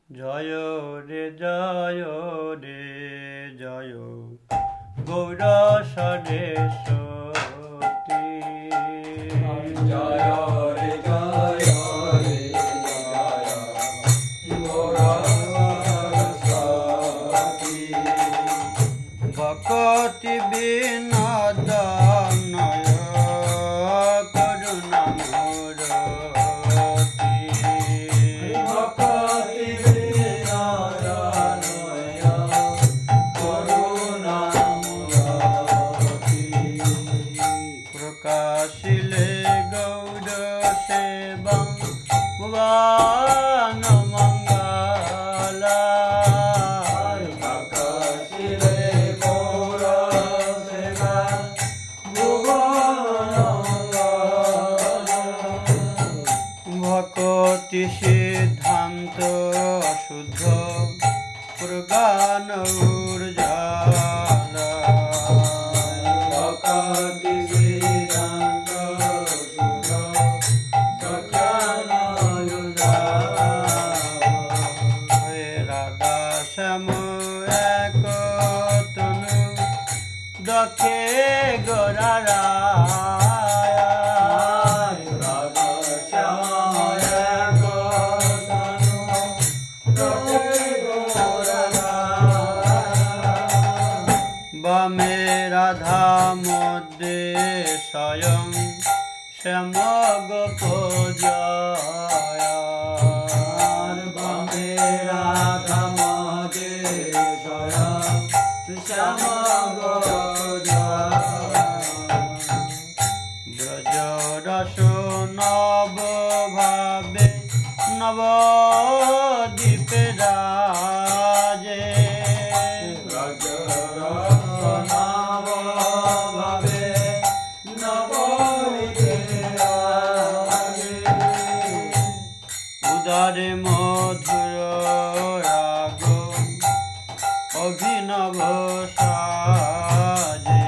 জয় রে জয় রে জয় গৌর সরেশ্বতী। জয় রে জয় রে জয় গৌর সরস্বতী। ভকতি বিনোদ নয় করুণা মূরতি। ভকতি বিনোদ নয় করুণা মূরতি। প্রকাশিলে গৌর সেবং ভুবন মঙ্গলা। প্রকাশিলে গৌর সেবা ভুবন মঙ্গলা। ভকতি সিদ্ধান্ত শুদ্ধ প্রগান উর্জালা। ভকতি সিদ্ধান্ত শুদ্ধ প্রজ্ঞান উজালা। রাধা শ্যাম এক তনু দক্ষে গোরারা। রাধা শ্যাম এক তনু দক্ষে গোরালা। বামে রাধা মধ্যে স্বয়ং শ্যাম গোপজয়া। বামে রাধা মদে স্বয়ং শ্যাম ব্রজ রস নব ভাবে নবদ্বীপে রাজে। উদারে মধুর রাগ অভিনব সাজে।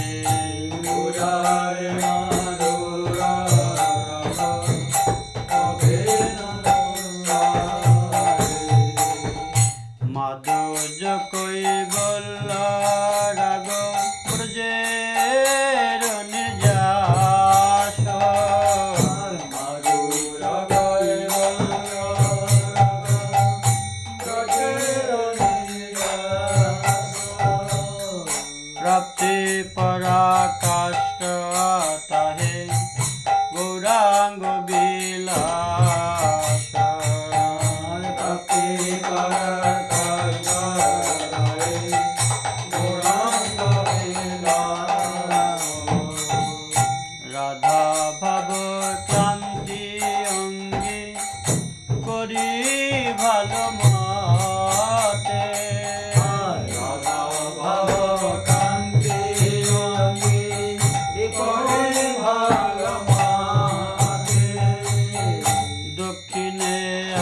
মাধুর্য কৈবল্য রাগ ব্রজের নির্যাস। প্রাপ্তি পরাকাষ্ঠ তাহে গৌরাঙ্গ বিলাস। রাধা ভাব ক্লান্তি অঙ্গী করি ভালো মতে। দক্ষিণে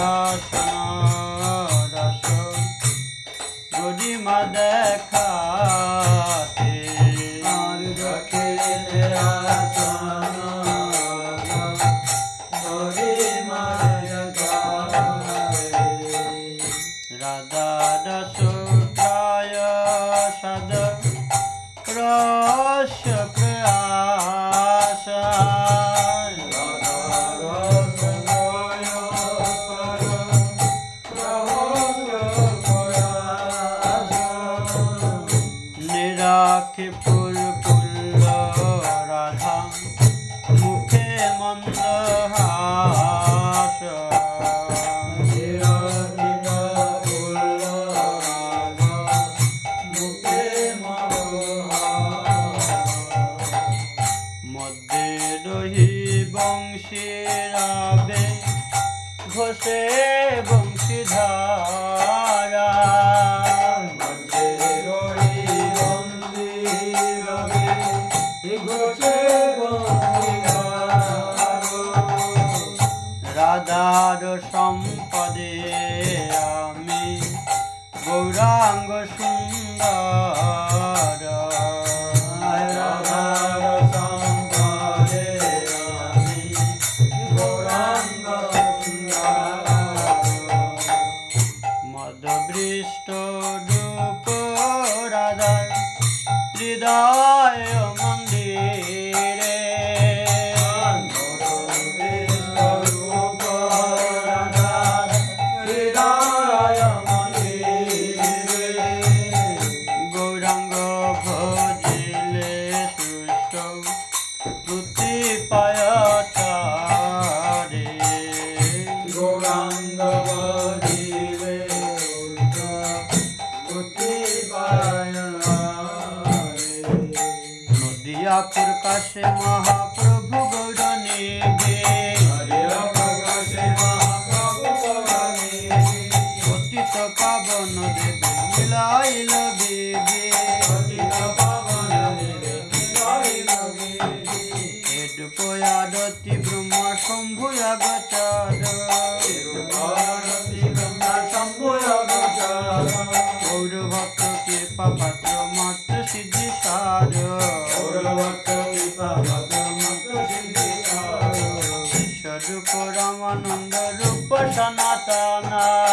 আসন রস গরিমা দেখাতে। রাধা রস প্রায় সদ রস প্রয়াস। নিরাখে ফুল ফুল্ল রাধা মুখে মন্দ হাস। মধ্যে রহি বংশীরাবে ঘোষে বংশীধারা। রাধার সম্পদে আমি গৌরাঙ্গ সুন্দর। রাধার সম্পদে আমি গৌরাঙ্গ সুন্দর। বিষ্ট রূপ রাধার হৃদয় মন্দিরে গৌরাঙ্গ ভজিলে সুষ্ট প্রতি পায়তারে গৌরাঙ্গ বধিলে প্রতি নদিয়াপুর কাশে মহাপ্রভু গৌর নিধি পতিত পাবন দেবে মিলাইল বিধি এডুপয়াদতি ব্রহ্মা শম্ভুয়াগচার গৌর ভক্ত কৃপা পাত্র মাত্র সিদ্ধি সার স্বরূপ রামানন্দ রূপ সনাতন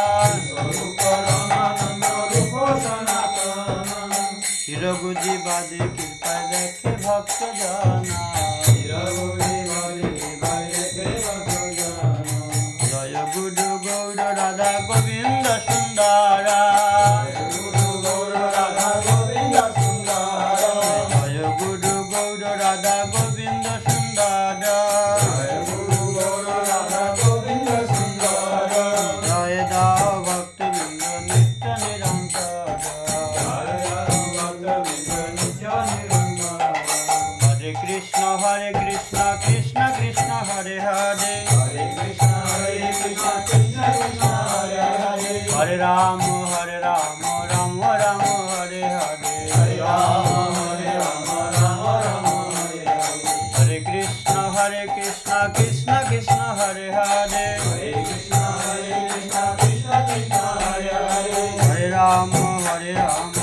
চিরগুজি বাদে কৃপা দেখে ভক্ত জানা জয় গুরু গৌর রাধা গোবিন্দ সুন্দরা জয় গুরু গৌর রাধা গোবিন্দ সুন্দরা জয় দাও ভক্তবৃন্দ নিত্য নিরন্তর হরে কৃষ্ণ কৃষ্ণ কৃষ্ণ হরে হরে হরে রাম রাম রাম হরে হরে হরে কৃষ্ণ কৃষ্ণ কৃষ্ণ হরে হরে হরে রাম